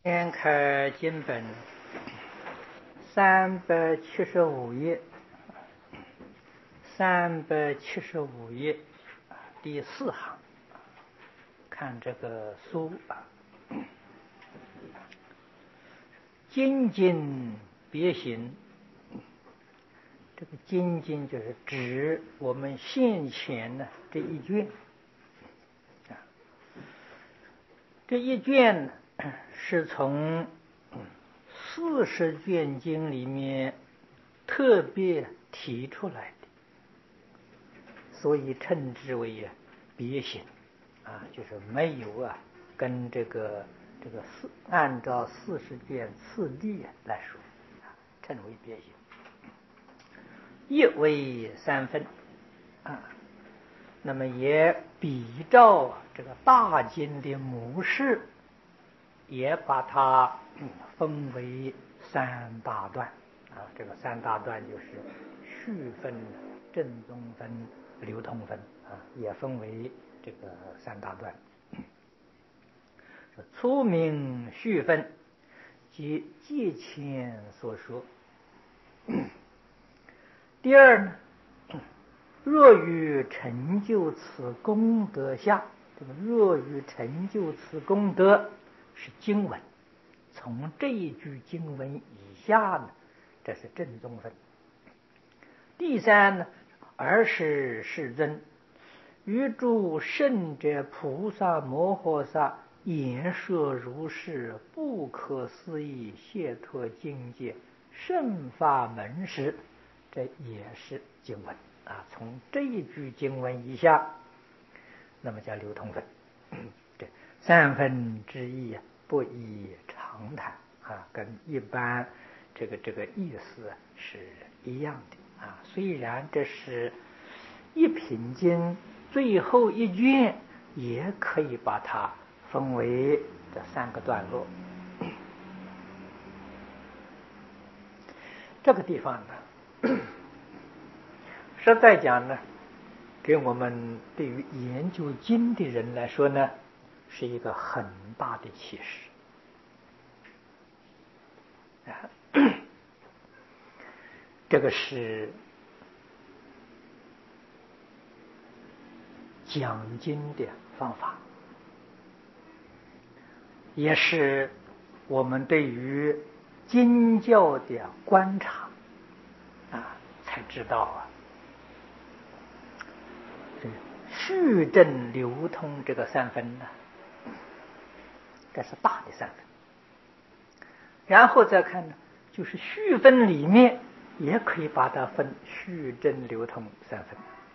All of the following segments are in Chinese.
先开经本375页，375页第4行，看这个书精进别行。这个精进就是指我们现前的这一卷这一卷是从40卷经里面特别提出来的，所以称之为别行就是没有跟这个按照40卷次第来说称为别行。一为3分那么也比照这个大经的模式，也把它分为3大段这个3大段就是序分、正宗分、流通分也分为这个3大段。初名序分，即借前所说。第二呢，若欲成就此功德下，这个若欲成就此功德是经文，从这一句经文以下呢，这是正宗分。第三呢，尔时世尊于诸圣者菩萨摩诃萨言说如是不可思议解脱境界圣法门时，这也是经文从这一句经文以下，那么叫流通分。这3分之一不宜常谈跟一般这个意思是一样的虽然这是一品经最后一卷，也可以把它分为这3个段落。这个地方呢，实在讲呢，给我们对于研究经的人来说呢，是一个很大的启示这个是讲经的方法，也是我们对于经教的观察才知道序正流通这个3分呢，这是大的3分。然后再看呢，就是序分里面也可以把它分序正流通3分。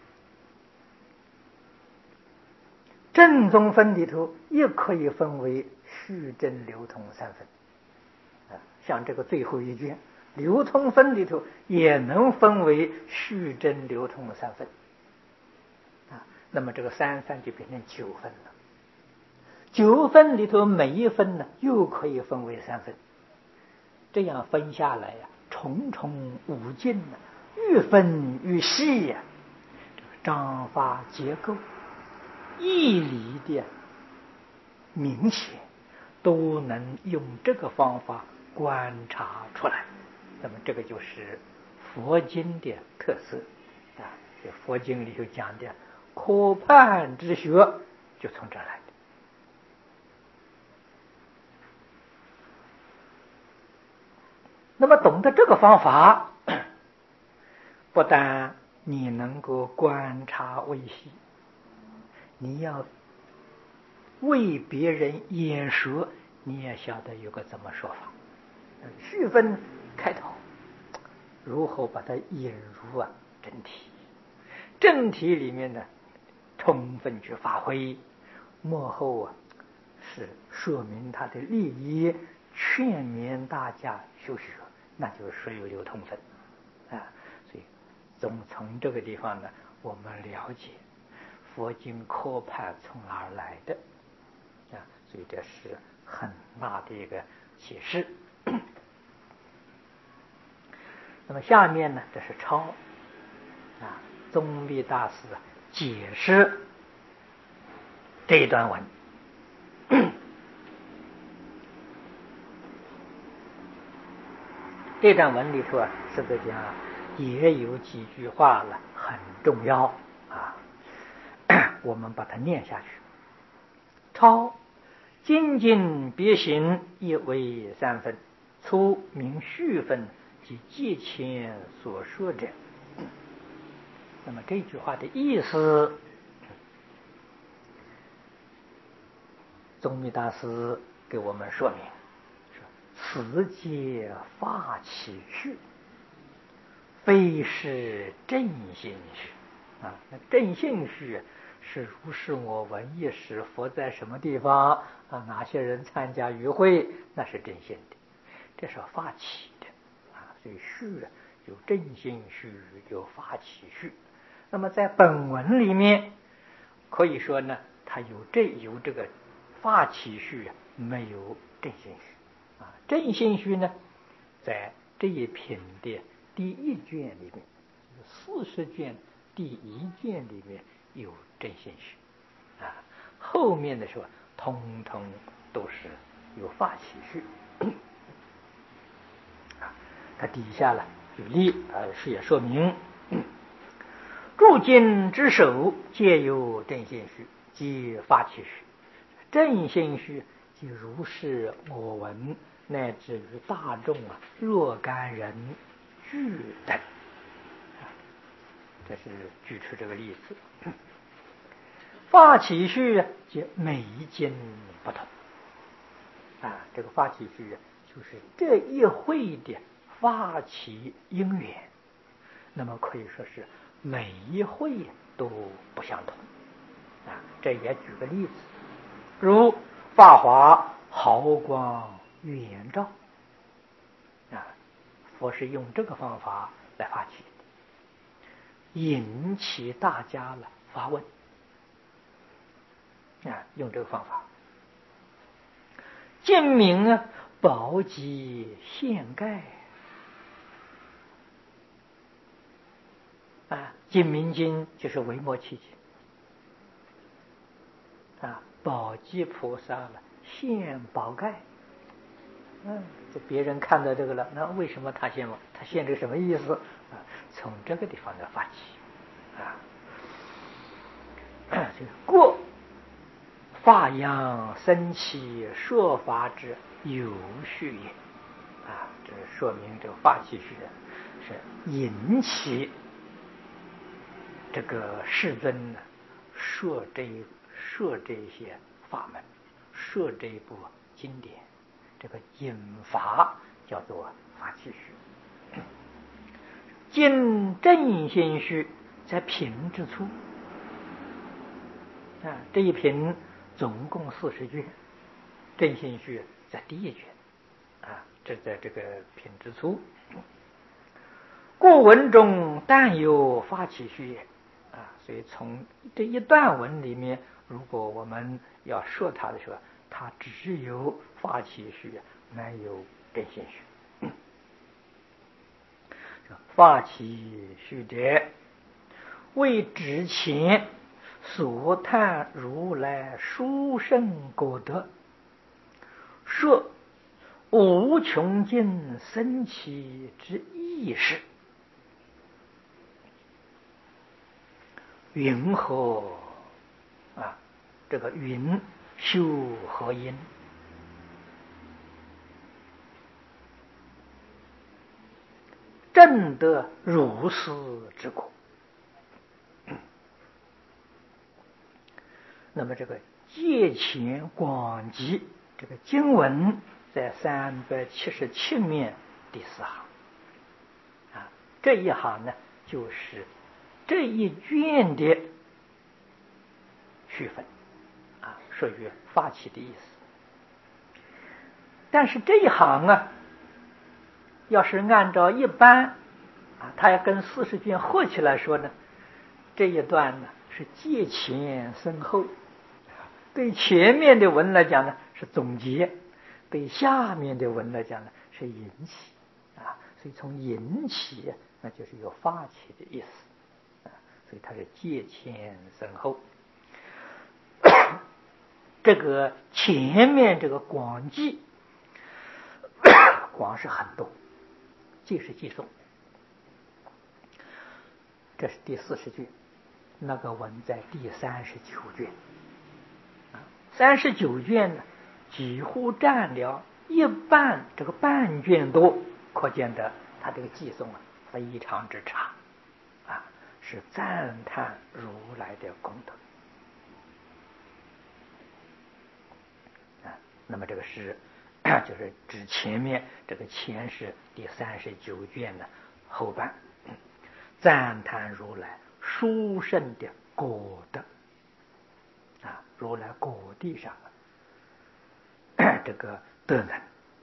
正宗分里头也可以分为序正流通3分像这个最后一卷流通分里头也能分为序正流通3分那么这个3分就变成9分了。9分里头每一分呢又可以分为3分，这样分下来重重五境愈分愈细章法结构义理的明显，都能用这个方法观察出来。那么这个就是佛经的特色这佛经里头讲的科判之学就从这来的。那么懂得这个方法，不但你能够观察微细，你要为别人演说，你也晓得有个怎么说法。序分开头如何把它引入真题，正题里面呢充分去发挥，幕后是说明它的利益，劝勉大家修学，那就是属于流通分所以从这个地方呢，我们了解佛经科判从哪儿来的所以这是很大的一个启示。那么下面呢，这是抄宗密大师解释这一段文这段文里头啊，实在讲也有几句话了，很重要啊。我们把它念下去。超精进别行，一为三分，初明序分及借前所说者。那么这句话的意思，宗密大师给我们说明：此皆法起序，非是正心序啊。那正心序是如是我闻一时，佛在什么地方啊？哪些人参加与会，那是正心的，这是法起的啊。所以序有正心序，有法起序。那么在本文里面，可以说呢，它有这个法起序，没有正心序啊。正心序呢，在这一品的第一卷里面，40卷第一卷里面有正心序啊。后面的时候，通通都是有法起序啊。它底下了举例是也说明。诸经之首，皆有正心序，即法起序。正心序即如是我闻，乃至于大众若干人俱等。这是举出这个例子。法起序即每经不同啊。这个法起序就是这一会的法起因缘，那么可以说是每一会都不相同啊。这也举个例子，如法华毫光圆照啊，佛是用这个方法来发起的，引起大家了发问啊，用这个方法。见明宝积现盖啊，净明经就是维摩诘经啊，宝积菩萨了现宝盖，这别人看到这个了，那为什么他现这个什么意思啊？从这个地方的发起啊，过法扬生起说法之有序也啊，这说明这个法起序是引起这个世尊呢说这些法门，说这一部经典，这个引法叫做法起序。经正心序在品之初啊，这一品总共40卷，正心序在第一卷啊，这在这个品之初。故文中但有法起序也啊，所以从这一段文里面，如果我们要说它的时候，它只有法起序，没有正心序。法起序者，为之前所叹如来殊胜果德，说无穷尽生起之意识。云何啊？这个云修何因？正得如是之果。那么这个戒前广集这个经文在377面第4行啊，这一行呢就是这一卷的序分啊，属于发起的意思。但是这一行啊，要是按照一般啊，它要跟40卷合起来说呢，这一段呢是戒前生后，对前面的文来讲呢是总结，对下面的文来讲呢是引起啊，所以从引起那就是有发起的意思啊，所以它是戒前生后。这个前面这个广记，广是很多即是寄送。这是第40卷，那个文在第39卷。39卷呢，几乎占了一半，这个半卷多，可见的他这个寄送非常之差，是赞叹如来的功德。那么这个诗就是指前面这个前是第39卷的后半，赞叹如来殊胜的果德，如来果地上这个德能，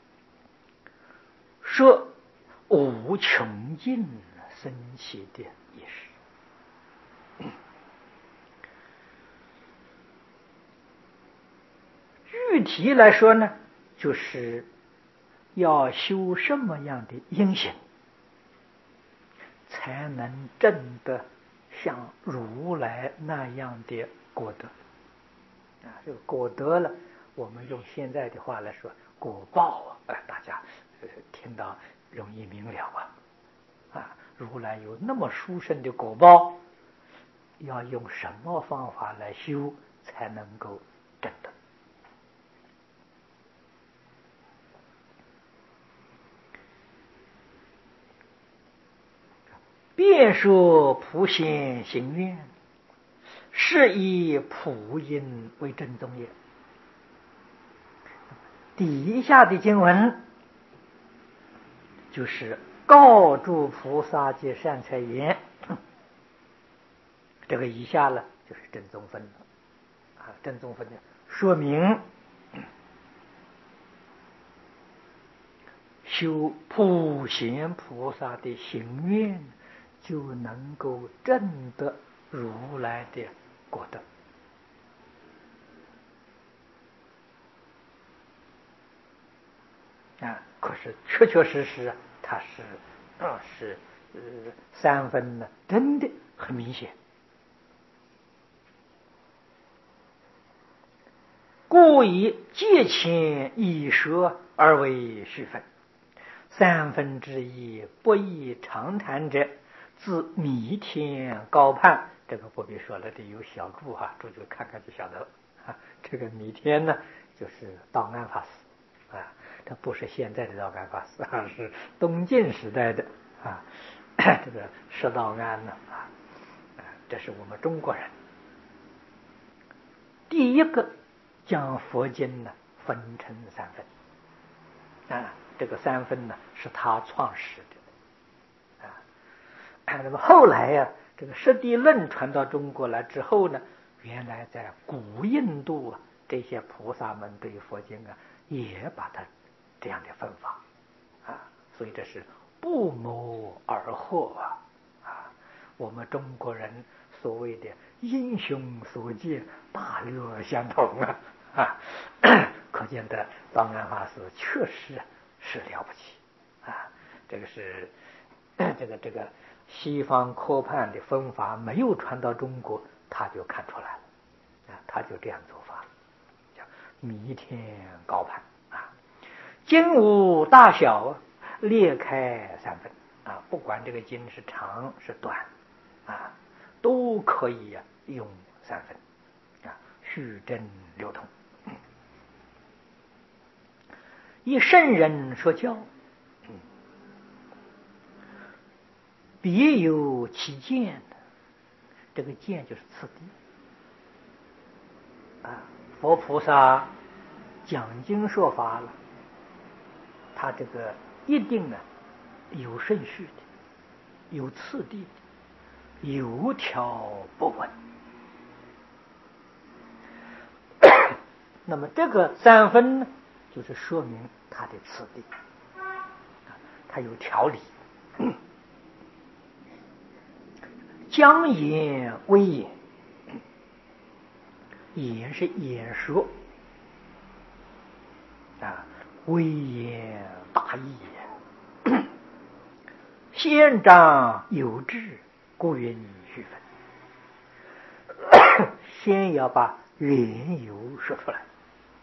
说无穷尽生起的意识。具体来说呢，就是要修什么样的因行，才能证得像如来那样的果德。这个果德了，我们用现在的话来说，果报大家听到容易明了如来有那么殊胜的果报，要用什么方法来修才能够证得？遍说普贤行愿，是以普音为正宗也。底下的经文就是告诸菩萨及善财言，这个以下呢就是正宗分了正宗分的说明修普贤菩萨的行愿，就能够证得如来的果德。可是确确实实它是三分呢，真的很明显。故以借钱以说而为虚分，三分之一不以长谈者，自弥天高攀。这个不必说了，这有小注注就看看就晓得了这个弥天呢，就是道安法师这不是现在的道安法师是东晋时代的这个释道安呢这是我们中国人第一个将佛经呢分成三分这个三分呢是他创始的那么后来这个释地论传到中国来之后呢，原来在古印度这些菩萨们对佛经也把它这样的分法所以这是不谋而合我们中国人所谓的英雄所见大略相同可见的道安法师确实是了不起这个是这个西方科判的分法没有传到中国，他就看出来了他就这样做法叫弥天高攀经无大小裂开三分不管这个经是长是短都可以用三分虚真流通。以圣人说教别有其见，这个见就是次第佛菩萨讲经说法了，他这个一定有顺序的，有次第的，有条不紊那么这个三分呢，就是说明它的次第它有条理将言为言，言是言说微言大义先章有志，故云虚分先要把缘由说出来，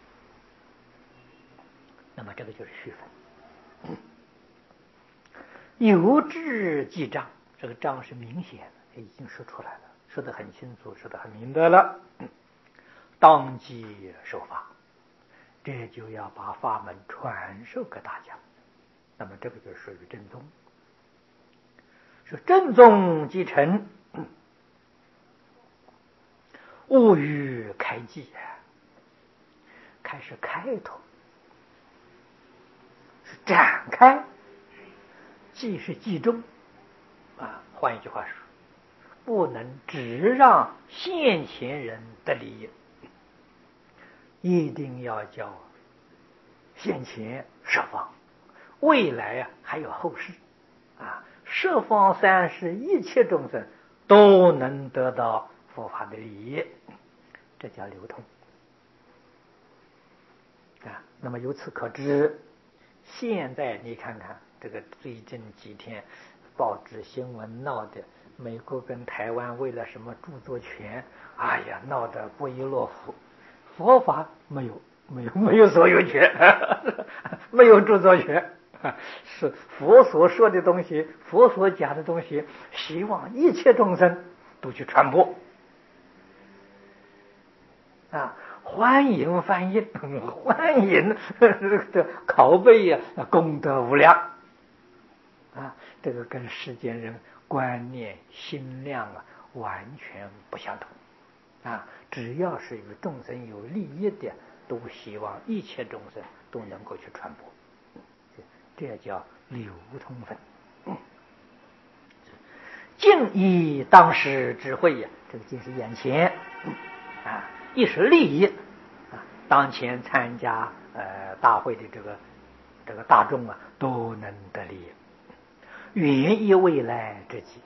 那么这个就是虚分有志记章，这个章是明显的，已经说出来了，说得很清楚，说得很明白了。当即受法，这就要把法门传授给大家。那么这个就属于正宗。说正宗继承，物欲开记，开始开头，是展开，记是记中啊。换一句话说，不能只让现前人得利益，一定要叫现前十方，未来还有后世啊，十方三世一切众生都能得到佛法的利益，这叫流通啊。那么由此可知，现在你看看这个最近几天报纸新闻闹的，美国跟台湾为了什么著作权，哎呀，闹得不亦乐乎。佛法没有所有权，没有著作权，是佛所说的东西，佛所讲的东西，希望一切众生都去传播啊！欢迎翻译，欢迎这拷贝呀，功德无量啊！这个跟世间人观念心量完全不相同。只要是与众生有利益的，都希望一切众生都能够去传播，这叫流通分。敬以当时智慧呀，这个敬是眼前一是利益当前参加大会的这个大众都能得利益，远以未来之计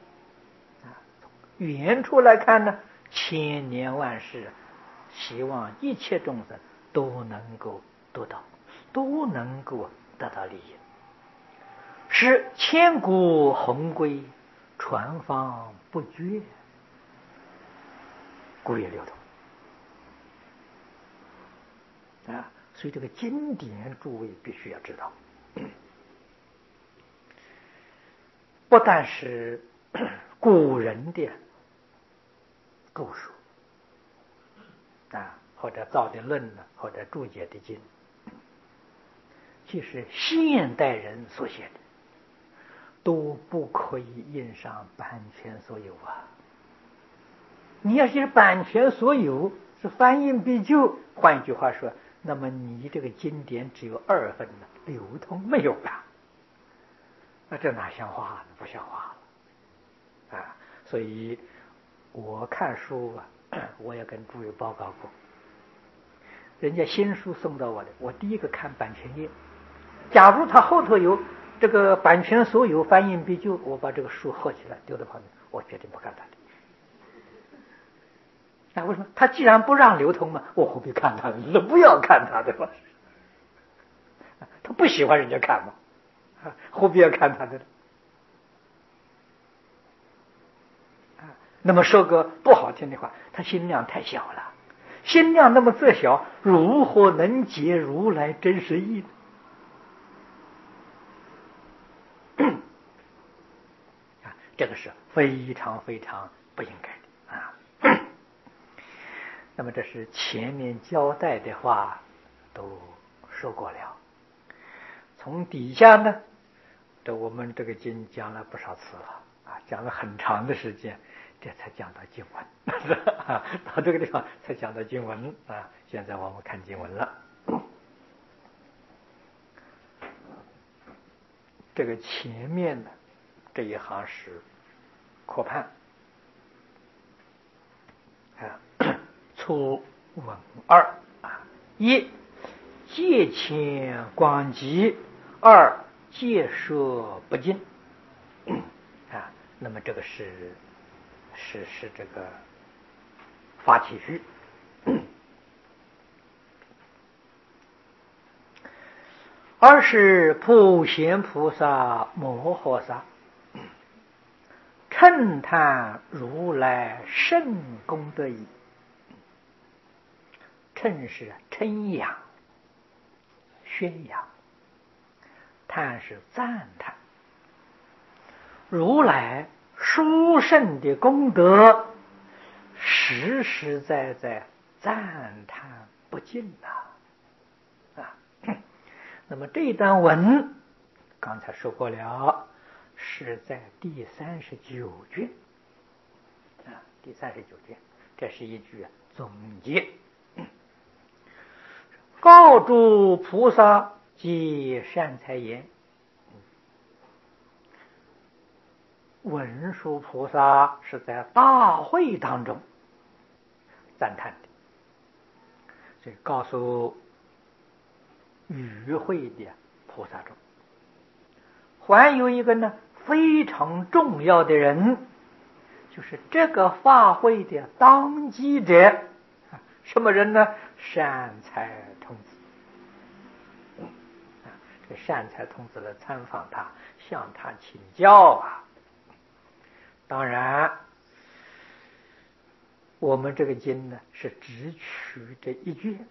远处来看呢，千年万世，希望一切众生都能够得到，都能够得到利益，使千古宏规传芳不绝，故也流通所以这个经典诸位必须要知道，不但是古人的著述或者造的论或者注解的经，即使现代人所写的，都不可以印上版权所有你要是版权所有，是翻印必究，换一句话说，那么你这个经典只有2分流通没有了，那这哪像话？不像话了所以我看书我也跟诸位报告过，人家新书送到我的，我第一个看版权页，假如他后头有这个版权所有翻印必究，我把这个书合起来丢到旁边，我决定不看他的。为什么？他既然不让流通嘛，我何必看他的？不要看他的嘛。他不喜欢人家看嘛，何必要看他的？那么说个不好听的话，他心量太小了，心量那么这小，如何能解如来真实义呢？这个是非常非常不应该的那么这是前面交代的话都说过了，从底下呢，我们这个经讲了不少次了讲了很长的时间，这才讲到经文到这个地方才讲到经文现在我们看经文了。这个前面的这一行是扩判初文2一戒谦广集，2戒舍不尽那么这个是这个发起序2是普贤菩萨摩诃萨称叹如来甚功德已，称是称扬宣扬，叹是赞叹如来殊胜的功德，实实在在赞叹不尽呐！那么这段文刚才说过了，是在第39卷第39卷，这是一句总结。告诸菩萨及善财言，文殊菩萨是在大会当中赞叹的，所以告诉与会的菩萨中，还有一个呢非常重要的人，就是这个法会的当机者，什么人呢？善财童子。这善财童子来参访他，向他请教啊。当然我们这个经呢是只取这一卷，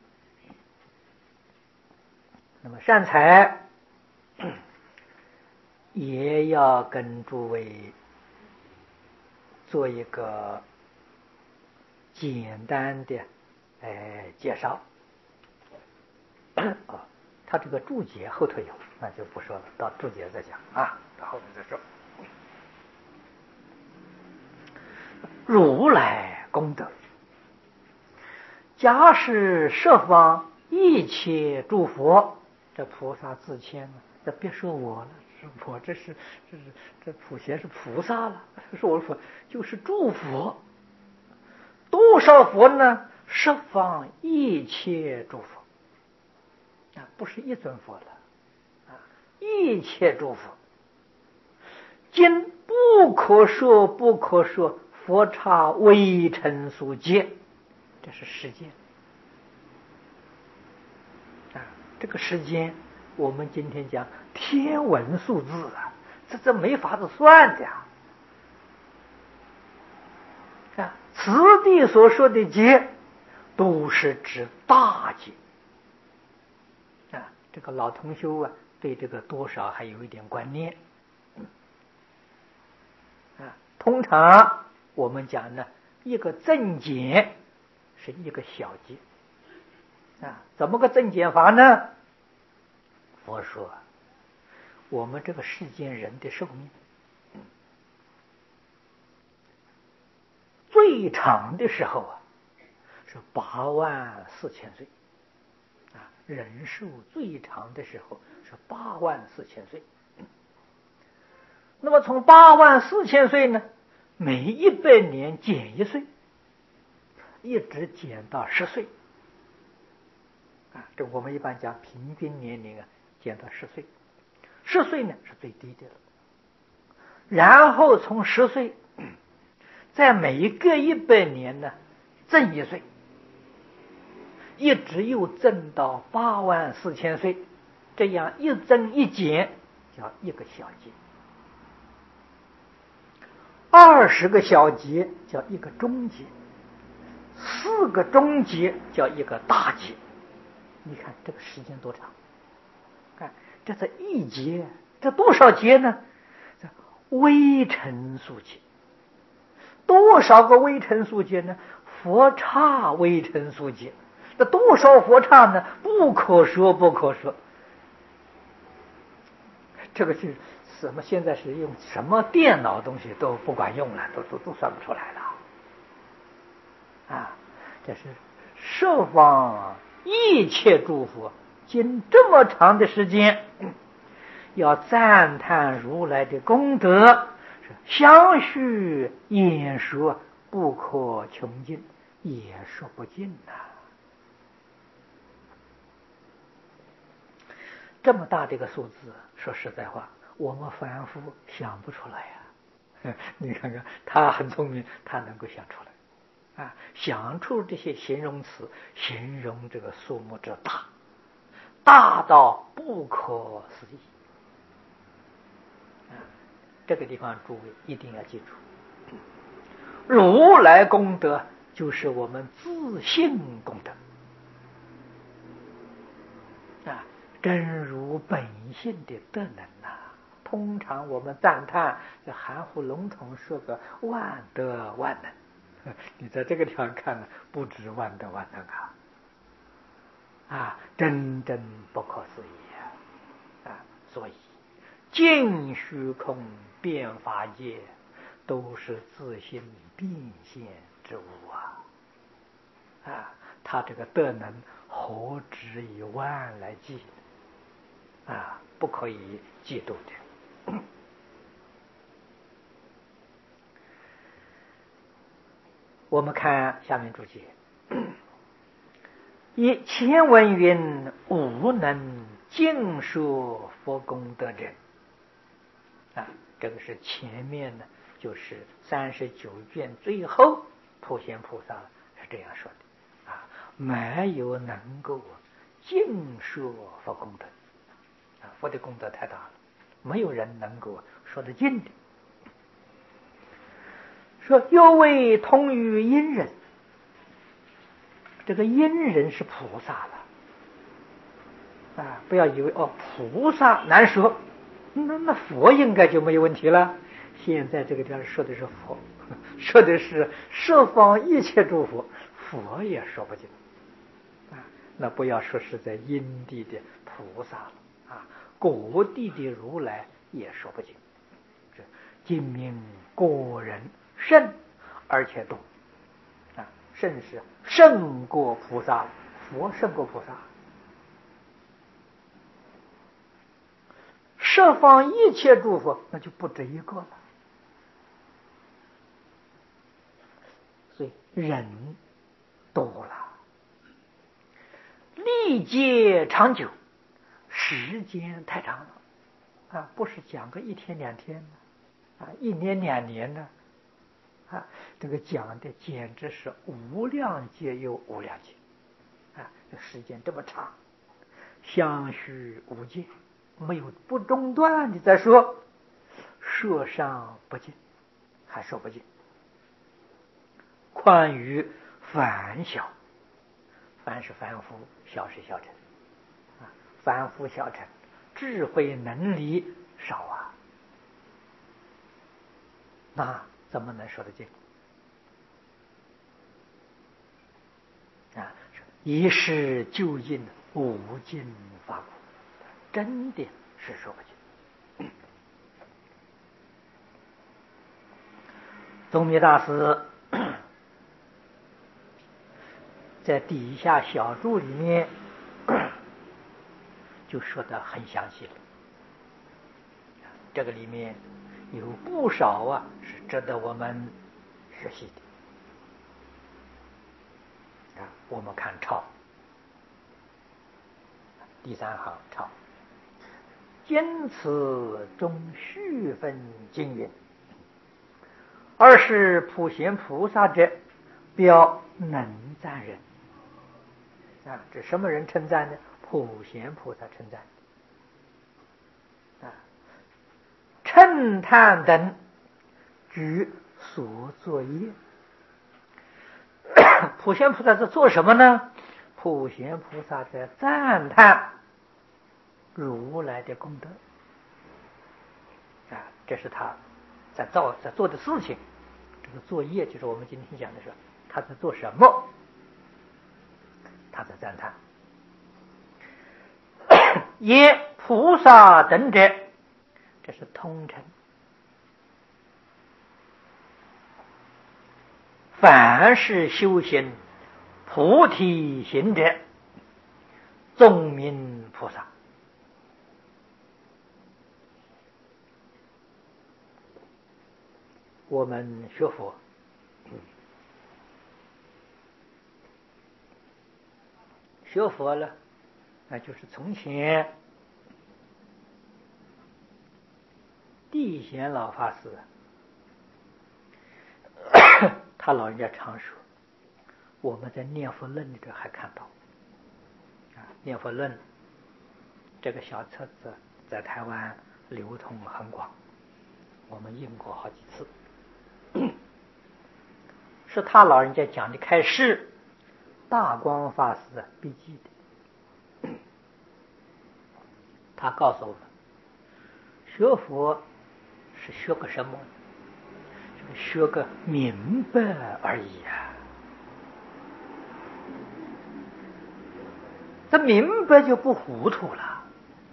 那么善财也要跟诸位做一个简单的介绍。他这个注解后头有，那就不说了，到注解再讲啊，到后面再说。如来功德，假使十方一切诸佛，这菩萨自谦了，这别说我了，我这普贤是菩萨了，说我佛就是诸佛，多少佛呢？十方一切诸佛不是一尊佛了一切诸佛，今不可说不可说，佛刹微尘所见，这是时间这个时间我们今天讲天文数字这没法子算的此地所说的劫都是指大劫这个老同修对这个多少还有一点观念通常我们讲呢，一个正减是一个小劫怎么个正减法呢？佛说我们这个世间人的寿命最长的时候是84000岁人寿最长的时候是84000岁。那么从84000岁呢，每100年减1岁，一直减到10岁这我们一般讲平均年龄减到10岁，10岁呢是最低的了。然后从10岁，在每隔100年呢增1岁，一直又增到84000岁，这样一增一减叫一个小节，20个小节叫一个中节，4个中节叫一个大节。你看这个时间多长？看这是一节，这多少节呢？这微尘数节，多少个微尘数节呢？佛刹微尘数节，这多少佛刹呢？不可说不可说。这个是什么？现在是用什么电脑东西都不管用了，都算不出来了这是十方一切诸佛经这么长的时间要赞叹如来的功德，相续演说不可穷尽，也说不尽这么大的一个数字，说实在话我们凡夫想不出来你看看他很聪明，他能够想出来想出这些形容词，形容这个数目之大，大到不可思议这个地方诸位一定要记住，如来功德就是我们自信功德真如本性的德能通常我们赞叹就含糊笼统说个万德万能，你在这个地方看了，不止万德万能真正不可思议所以尽虚空遍法界都是自性变现之物他这个德能何止以万来计不可以嫉妒的。我们看下面注解，以前文云无能尽说佛功德者这个是前面呢，就是39卷最后普贤菩萨是这样说的没有能够尽说佛功德佛的功德太大了，没有人能够说得尽的。说又为通于阴人，这个阴人是菩萨了不要以为菩萨难说，那佛应该就没有问题了。现在这个地方说的是佛，说的是十方一切诸佛，佛也说不尽那不要说是在因地的菩萨了各地的如来也说不尽。这今明个人甚而且多甚是胜过菩萨，佛胜过菩萨，十方一切诸佛那就不止一个了。所以人多了，历劫长久，时间太长了不是讲个1天2天1年2年呢这个讲的简直是无量劫又无量劫这时间这么长，相续无间，没有不中断的在说，说上不尽，还说不尽。宽于凡小，凡是凡夫，小是小乘凡夫小乘智慧能力少那怎么能说得尽一世究竟无尽法果，真的是说不尽。宗密大师在底下小注里面就说得很详细了，这个里面有不少是值得我们学习的我们看抄第3行抄，今此中续分经云，二是普贤菩萨者，标能赞人这什么人称赞呢？普贤菩萨称赞称叹等举所作业。普贤菩萨在做什么呢？普贤菩萨在赞叹如来的功德这是他在做的事情。这个作业就是我们今天讲的是他在做什么，他在赞叹。也菩萨等者，这是通称，凡是修行菩提行者，宗名菩萨。我们学佛学佛了那就是从前地贤老法师他老人家常说，我们在念佛论里头还看到念佛论这个小册子在台湾流通很广，我们印过好几次是他老人家讲的开示大光法师的笔记的他告诉我们， 学佛是学个什么？学个明白而已啊。这明白就不糊涂了。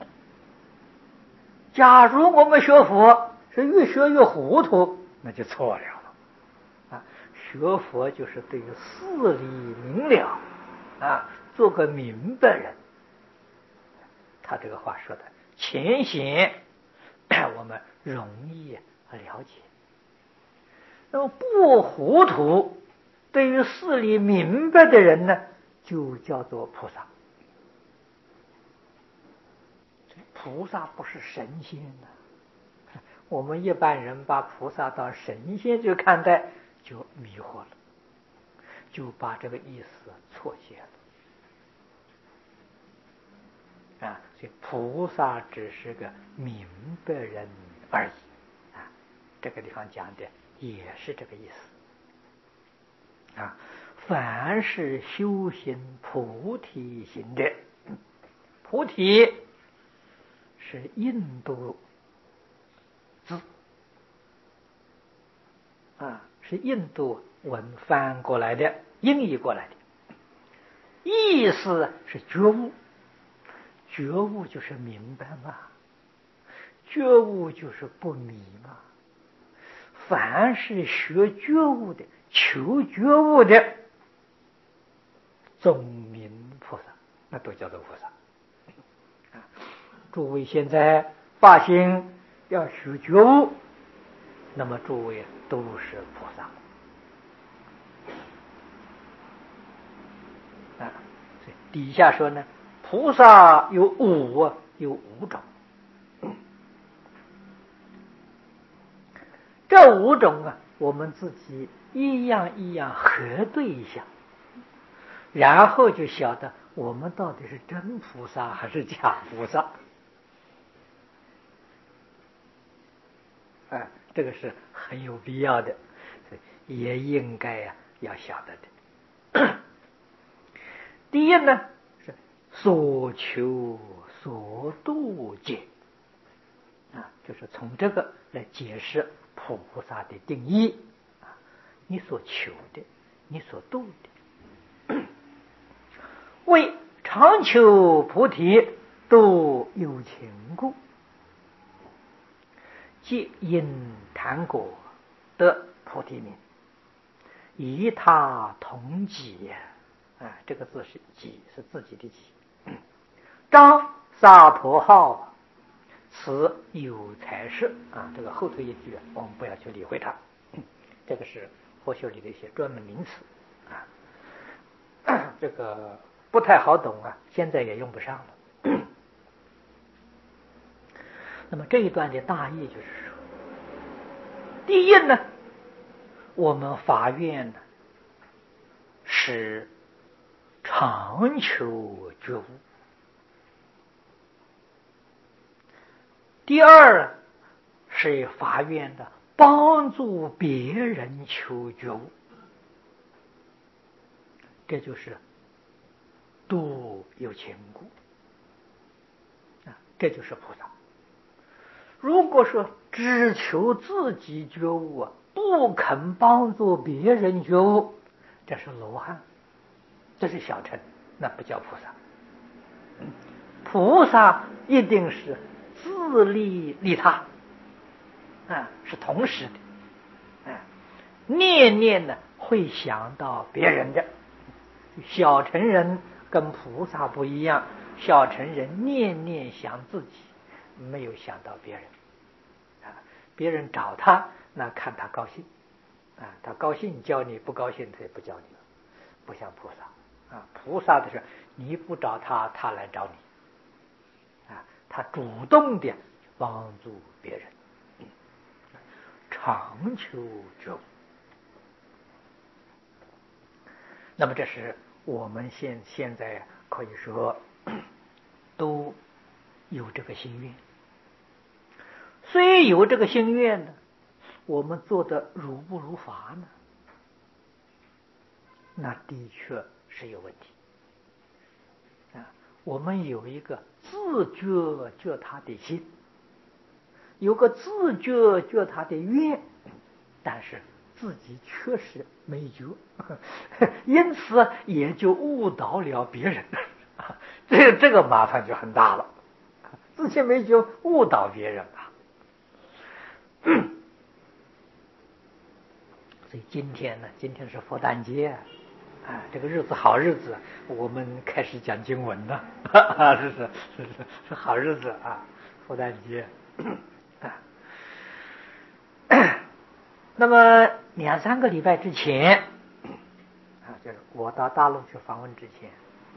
假如我们学佛是越学越糊涂，那就错了啊！学佛就是对事理明了啊，做个明白人。他这个话说的浅显，我们容易了解。那么不糊涂，对于事理明白的人呢，就叫做菩萨。菩萨不是神仙呢，我们一般人把菩萨当神仙去看待，就迷惑了，就把这个意思错解了啊！所以菩萨只是个明白人而已啊！这个地方讲的也是这个意思啊！凡是修行菩提心的，菩提是印度字啊，是印度文翻过来的，音译过来的，意思是觉悟。觉悟就是明白嘛，觉悟就是不迷嘛。凡是学觉悟的、求觉悟的，总名菩萨，那都叫做菩萨。诸位现在发心要学觉悟，那么诸位都是菩萨啊。所以底下说呢，菩萨有五种，这五种啊，我们自己一样核对一下，然后就晓得我们到底是真菩萨还是假菩萨。这个是很有必要的，也应该要晓得的。第一呢，是所求所度界就是从这个来解释菩萨的定义你所求的，你所度的，为常求菩提，度有情故，即因谈果得菩提名，以他同己这个字是己，是自己的己。张萨婆号，此有才是这个后头一句我们不要去理会它，这个是佛学里的一些专门名词这个不太好懂现在也用不上了。那么这一段的大意就是说，第一呢，我们法院呢是常求觉悟；第二是法院的帮助别人求觉悟，这就是度有情故这就是菩萨。如果说只求自己觉悟不肯帮助别人觉悟，这是罗汉，这是小乘，那不叫菩萨。菩萨一定是自利利他是同时的念念呢会想到别人的。小乘人跟菩萨不一样，小乘人念念想自己，没有想到别人别人找他，那看他高兴他高兴教你，不高兴他也不教你了，不像菩萨菩萨的是你不找他，他来找你他主动的帮助别人，常求觉悟。那么这是我们现在可以说都有这个心愿，虽有这个心愿呢，我们做的如不如法呢？那的确是有问题我们有一个自觉觉他的心， 有个自觉觉他的愿，但是自己确实没觉，因此也就误导了别人。这个麻烦就很大了，自己没觉误导别人啊。所以今天呢，今天是佛诞节啊，这个日子好日子，我们开始讲经文了，是好日子啊，佛诞节啊。那么2-3个礼拜之前啊，就是我到大陆去访问之前，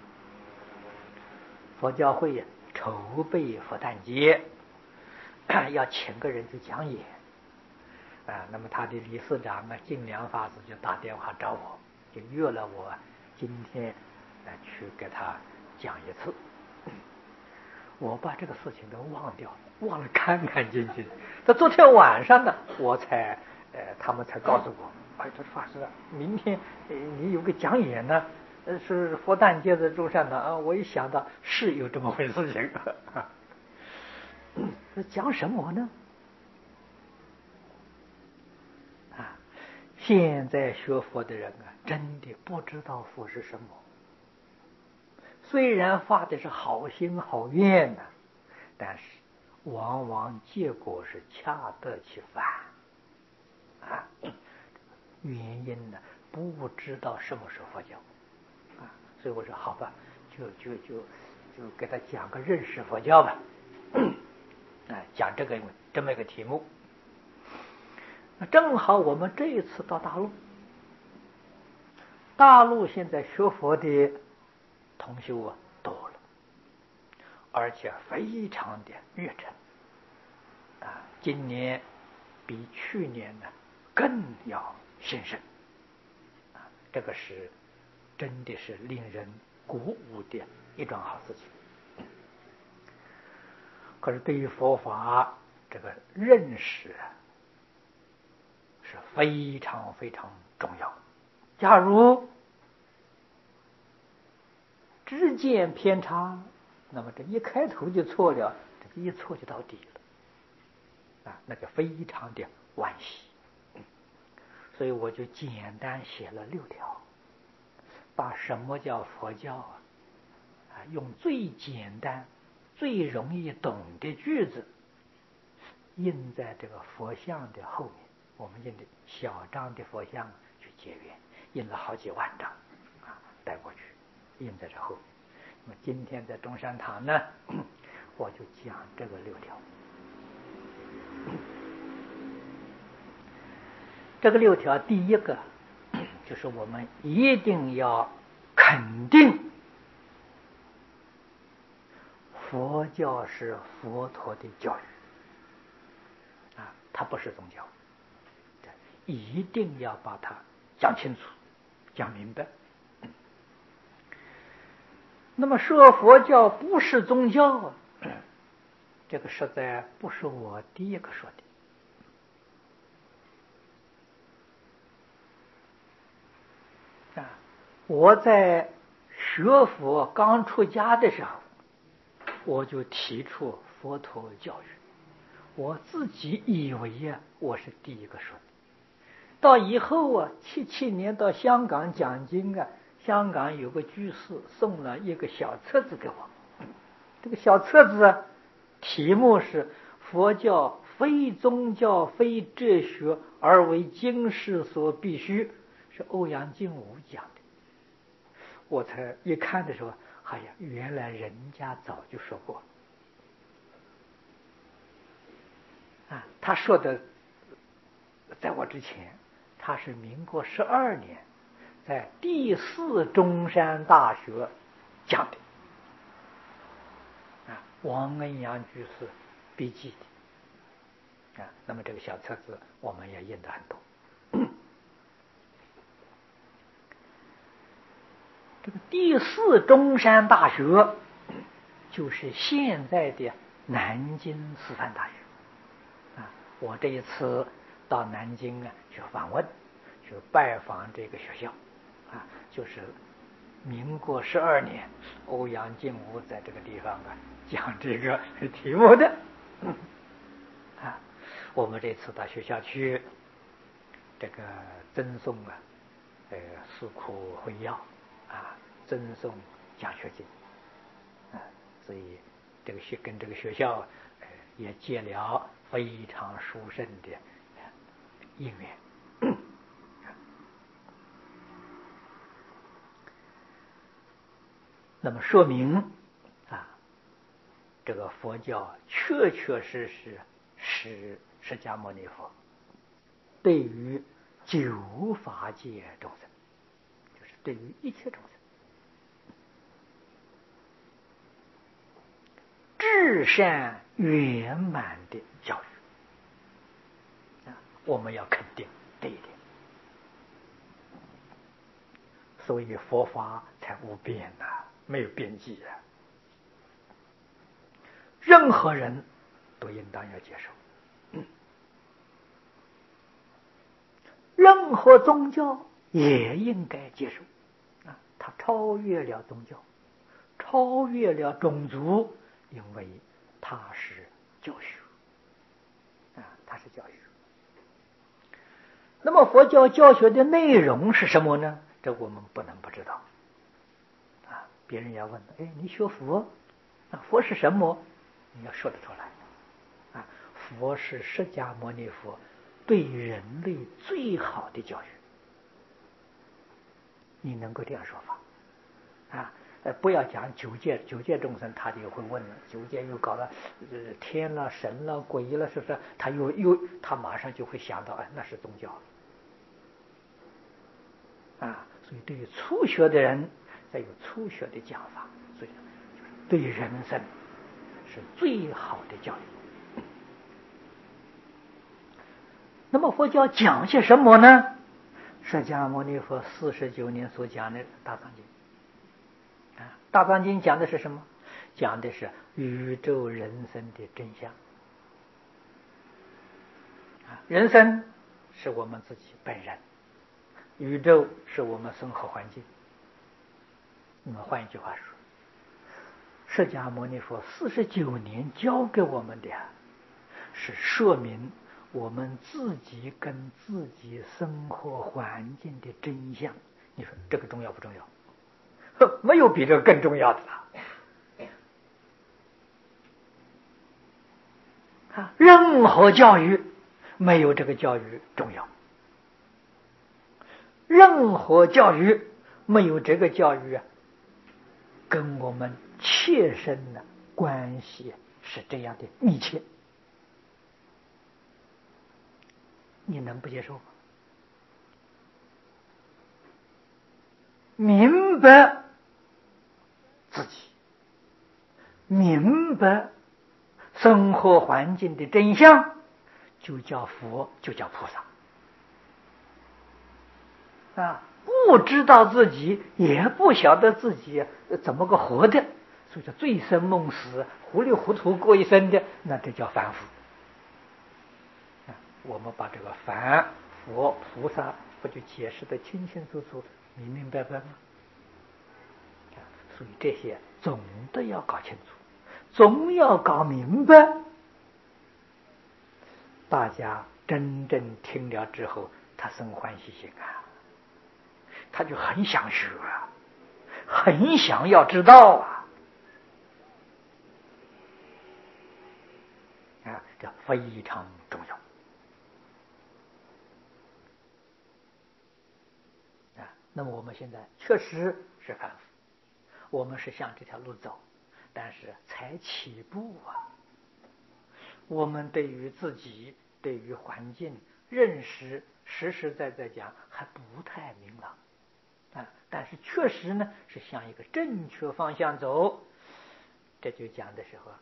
佛教会呀筹备佛诞节，要请个人去讲演啊。那么他的理事长啊，净良法师就打电话找我，就约了我今天去给他讲一次。我把这个事情都忘掉了，忘了干干净净。到昨天晚上呢，他们才告诉我，他说法师，明天你有个讲演呢，是佛诞节的中山堂啊。我一想到是有这么回事情，讲什么呢？啊，现在学佛的人啊，真的不知道佛是什么。虽然发的是好心好愿呢，但是往往结果是恰得其反啊。原因呢，不知道什么是佛教啊，所以我说好吧，就给他讲个认识佛教吧，讲这么一个题目。正好我们这一次到大陆现在学佛的同修啊多了，而且非常的热忱啊，今年比去年呢更要兴盛啊，这个是真的是令人鼓舞的一桩好事情。可是对于佛法这个认识是非常非常重要。假如知见偏差，那么这一开头就错了，这一错就到底了啊，那就非常的惋惜。所以我就简单写了6条，把什么叫佛教用最简单、最容易懂的句子印在这个佛像的后面。我们印的小张的佛像去结缘，印了好几万张啊，带过去印在这后面。那么今天在中山堂呢，我就讲这个6条。这个6条，第一个就是我们一定要肯定佛教是佛陀的教育啊，它不是宗教，一定要把它讲清楚、讲明白。那么说佛教不是宗教，这个实在不是我第一个说的啊。我在学佛刚出家的时候，我就提出佛陀教育，我自己以为我是第一个说的。到以后77年到香港讲经香港有个居士送了一个小册子给我，这个小册子题目是佛教非宗教非哲学而为经世所必须，是欧阳靖武讲的。我才一看的时候，哎呀，原来人家早就说过啊。他说的在我之前，他是民国12年在第4中山大学讲的啊，王恩阳居士笔记的啊。那么这个小册子我们也印得很多。这个第4中山大学就是现在的南京师范大学啊。我这一次到南京去访问，去拜访这个学校啊，就是民国12年欧阳靖武在这个地方讲这个题目的。 啊。我们这次到学校去，这个赠送诉苦会要啊，赠送奖学金啊，所以这个跟这个学校也结了非常殊胜的因缘。那么说明啊，这个佛教确确实实是释迦牟尼佛对于九法界众生，就是对于一切众生至善圆满的教育啊，我们要肯定这一点。所以佛法才无边呐，没有边际啊。任何人都应当要接受，任何宗教也应该接受啊。它超越了宗教，超越了种族，因为它是教学啊，它是教学。那么佛教教学的内容是什么呢？这我们不能不知道啊。别人要问，你学佛啊，佛是什么？你要说得出来啊。佛是释迦牟尼佛对人类最好的教学，你能够这样说法啊？不要讲九界众生，他就会问了，九界又搞了天了、神了、鬼了，是不是？他马上就会想到，那是宗教啊。所以对于初学的人，再有初学的讲法，所以就是对人生是最好的教育。那么佛教讲些什么呢？释迦牟尼佛49年所讲的大藏经啊，大藏经讲的是什么？讲的是宇宙人生的真相啊。人生是我们自己本人，宇宙是我们生活环境。那么换一句话说，释迦牟尼佛49年教给我们的是说明我们自己跟自己生活环境的真相。你说这个重要不重要？没有比这个更重要的了啊！任何教育没有这个教育重要，任何教育没有这个教育跟我们切身的关系是这样的密切，你能不接受吗？明白自己，明白生活环境的真相，就叫佛，就叫菩萨啊。不知道自己，也不晓得自己怎么个活的，所以叫醉生梦死、糊里糊涂过一生的，那这叫凡夫啊。我们把这个凡、佛、菩萨不就解释得清清楚楚、明明白白吗？所以这些总的要搞清楚，总要搞明白。大家真正听了之后，他生欢喜心啊，他就很想学啊，很想要知道啊，这非常重要啊。那么我们现在确实是凡夫，我们是向这条路走，但是才起步啊。我们对于自己、对于环境认识，实实在在讲还不太明朗啊。但是确实呢，是向一个正确方向走。这就讲的时候，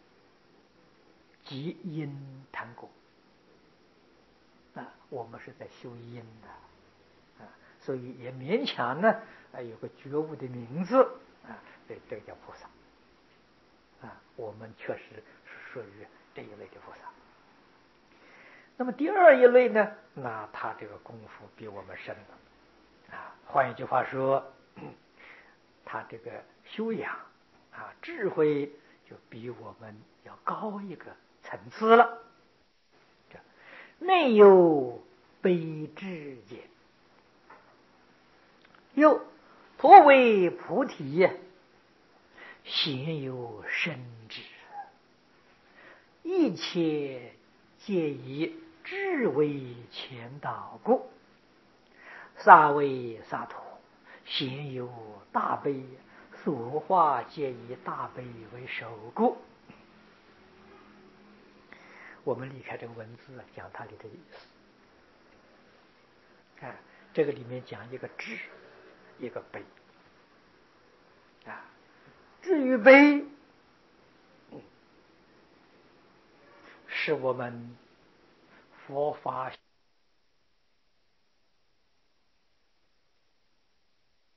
即因谈果啊，我们是在修因的啊，所以也勉强呢有个觉悟的名字啊，这个叫菩萨啊。我们确实是属于这一类的菩萨。那么第二一类呢，那他这个功夫比我们深了啊。换一句话说，他这个修养啊、智慧就比我们要高一个层次了内有悲智也。又托为菩提，贤有生智，一切皆以智为前导故。萨为萨陀，贤有大悲，所化皆以大悲为首故。我们离开这个文字讲它里的意思。这个里面讲一个智，一个悲。智与悲是我们佛法